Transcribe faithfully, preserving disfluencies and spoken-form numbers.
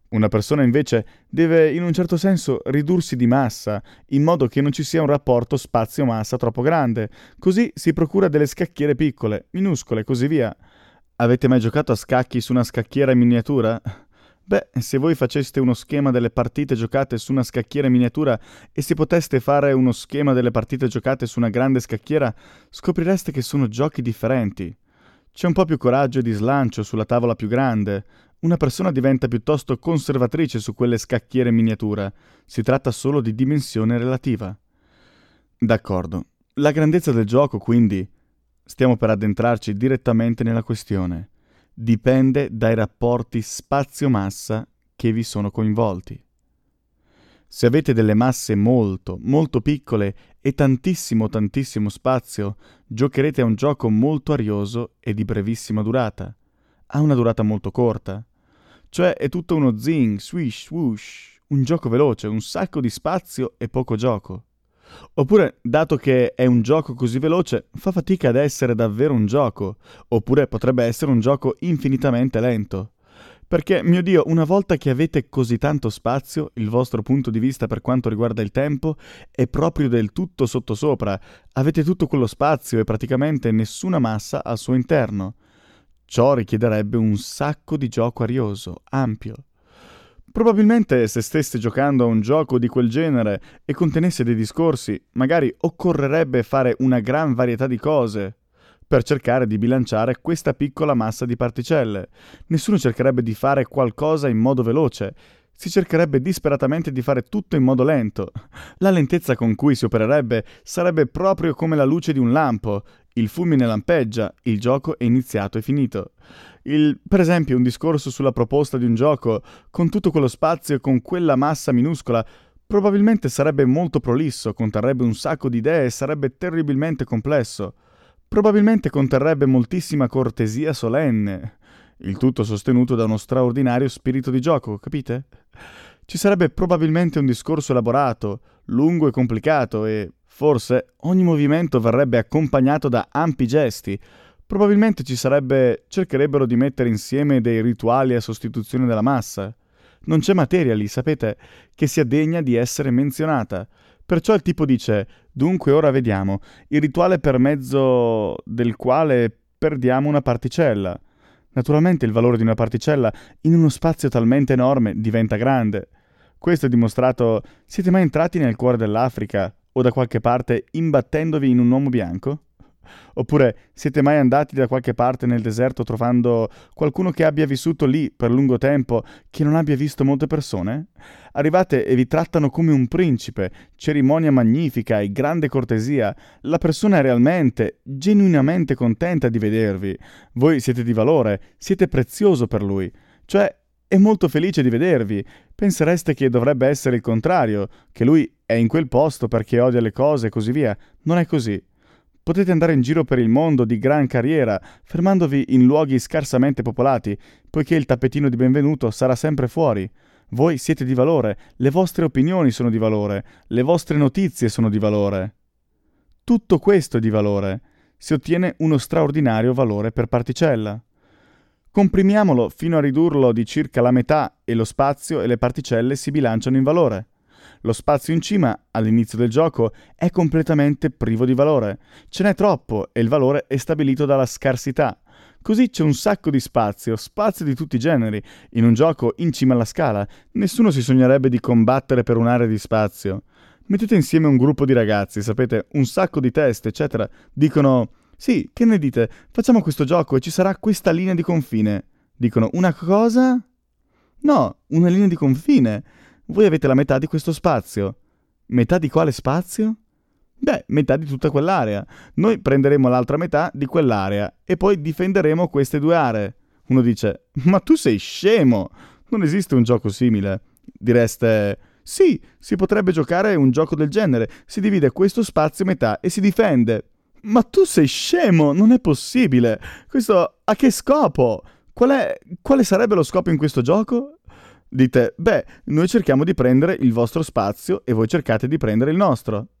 Una persona invece deve in un certo senso ridursi di massa, in modo che non ci sia un rapporto spazio-massa troppo grande, così si procura delle scacchiere piccole, minuscole e così via. Avete mai giocato a scacchi su una scacchiera in miniatura? Beh, se voi faceste uno schema delle partite giocate su una scacchiera in miniatura e se poteste fare uno schema delle partite giocate su una grande scacchiera, scoprireste che sono giochi differenti. C'è un po' più coraggio di slancio sulla tavola più grande. Una persona diventa piuttosto conservatrice su quelle scacchiere in miniatura. Si tratta solo di dimensione relativa. D'accordo. La grandezza del gioco, quindi, stiamo per addentrarci direttamente nella questione. Dipende dai rapporti spazio-massa che vi sono coinvolti. Se avete delle masse molto, molto piccole e tantissimo, tantissimo spazio, giocherete a un gioco molto arioso e di brevissima durata. Ha una durata molto corta. Cioè è tutto uno zing, swish, swoosh, un gioco veloce, un sacco di spazio e poco gioco. Oppure, dato che è un gioco così veloce, fa fatica ad essere davvero un gioco. Oppure potrebbe essere un gioco infinitamente lento. Perché, mio Dio, una volta che avete così tanto spazio, il vostro punto di vista per quanto riguarda il tempo è proprio del tutto sottosopra. Avete tutto quello spazio e praticamente nessuna massa al suo interno. Ciò richiederebbe un sacco di gioco arioso, ampio. Probabilmente se steste giocando a un gioco di quel genere e contenesse dei discorsi, magari occorrerebbe fare una gran varietà di cose per cercare di bilanciare questa piccola massa di particelle. Nessuno cercherebbe di fare qualcosa in modo veloce, si cercherebbe disperatamente di fare tutto in modo lento. La lentezza con cui si opererebbe sarebbe proprio come la luce di un lampo. Il fulmine lampeggia, il gioco è iniziato e finito. Il, per esempio, un discorso sulla proposta di un gioco, con tutto quello spazio e con quella massa minuscola, probabilmente sarebbe molto prolisso, conterrebbe un sacco di idee e sarebbe terribilmente complesso. Probabilmente conterrebbe moltissima cortesia solenne, il tutto sostenuto da uno straordinario spirito di gioco, capite? Ci sarebbe probabilmente un discorso elaborato, lungo e complicato e, forse, ogni movimento verrebbe accompagnato da ampi gesti. Probabilmente ci sarebbe... cercherebbero di mettere insieme dei rituali a sostituzione della massa. Non c'è materia lì, sapete, che sia degna di essere menzionata. Perciò il tipo dice, dunque ora vediamo, il rituale per mezzo del quale perdiamo una particella. Naturalmente il valore di una particella in uno spazio talmente enorme diventa grande. Questo è dimostrato... Siete mai entrati nel cuore dell'Africa o da qualche parte imbattendovi in un uomo bianco? Oppure siete mai andati da qualche parte nel deserto trovando qualcuno che abbia vissuto lì per lungo tempo, che non abbia visto molte persone? Arrivate e vi trattano come un principe, cerimonia magnifica e grande cortesia. La persona è realmente, genuinamente contenta di vedervi. Voi siete di valore, siete prezioso per lui. Cioè, è molto felice di vedervi. Pensereste che dovrebbe essere il contrario, che lui è in quel posto perché odia le cose e così via. Non è così. Potete andare in giro per il mondo di gran carriera, fermandovi in luoghi scarsamente popolati, poiché il tappetino di benvenuto sarà sempre fuori. Voi siete di valore, le vostre opinioni sono di valore, le vostre notizie sono di valore. Tutto questo è di valore. Si ottiene uno straordinario valore per particella. Comprimiamolo fino a ridurlo di circa la metà e lo spazio e le particelle si bilanciano in valore. Lo spazio in cima, all'inizio del gioco, è completamente privo di valore. Ce n'è troppo e il valore è stabilito dalla scarsità. Così c'è un sacco di spazio, spazio di tutti i generi. In un gioco in cima alla scala, nessuno si sognerebbe di combattere per un'area di spazio. Mettete insieme un gruppo di ragazzi, sapete, un sacco di teste, eccetera. Dicono, sì, che ne dite? Facciamo questo gioco e ci sarà questa linea di confine. Dicono, una cosa? No, una linea di confine. Voi avete la metà di questo spazio. Metà di quale spazio? Beh, metà di tutta quell'area. Noi prenderemo l'altra metà di quell'area e poi difenderemo queste due aree. Uno dice, ma tu sei scemo! Non esiste un gioco simile. Direste, sì, si potrebbe giocare un gioco del genere. Si divide questo spazio a metà e si difende. Ma tu sei scemo! Non è possibile! Questo a che scopo? Qual è... Quale sarebbe lo scopo in questo gioco? Dite, beh, noi cerchiamo di prendere il vostro spazio e voi cercate di prendere il nostro.